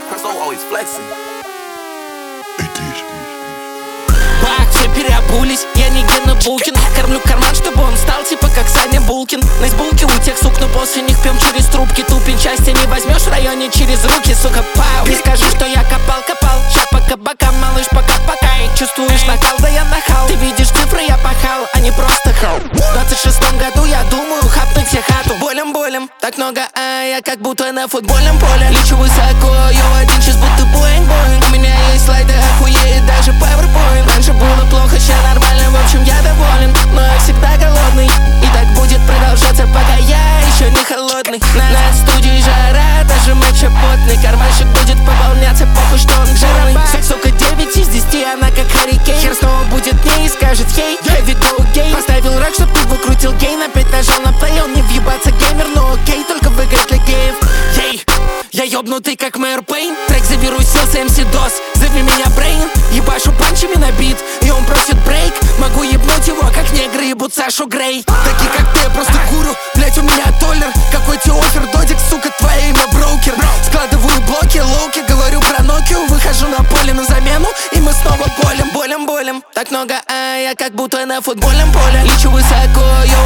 Presto always flexing. Бак, все переобулись, я не Гена Булкин. Кормлю карман, чтобы он стал типа как Саня Булкин. На избулке у тех сук, но после них пьем через трубки. Тупень части не возьмешь в районе через руки, сука, пау. Не скажу, что я копал, ща по кабакам, малыш, пока. Чувствуешь накал, да я нахал. Ты видишь цифры, я пахал, а не просто хал. В 26-м году я думаю хапнуть все хату. Болем, так много, а я как будто на футбольном поле. Лечу высоко, йоу, один час будто Боинг. У меня есть слайды, охуеет даже PowerPoint. Раньше было плохо, ща нормально, в общем я доволен. Но я всегда голодный, и так будет продолжаться, пока я еще не холодный. На студии жара, даже матча потный. Карманчик будет пополняться, похуй, что он жирный. Сука, 9 из 10, она как Харрикейн. Хер снова будет не и скажет ей, Дэвид go гей. Поставил рэк, чтоб ты выкрутил гейн. Опять нажал на плей, он не въебаться геймер, но окей, только выиграть для геев. Ей, я ёбнутый как мэр Пейн. Трек завирусился, MC DOS, зови меня Брейн. Ебашу панчами на бит, и он просит брейк. Могу ебнуть его, как негры ебут Сашу Грей. Такие как ты, я просто курю, блять, у меня толлер. Какой тебе офер, додик, сука, твое имя брокер. Складываю блоки, лоуки, говорю про Nokia. Выхожу на поле на замену, и мы снова болем. Так много, а я как будто на футбольном поле. Лечу высоко, йоу,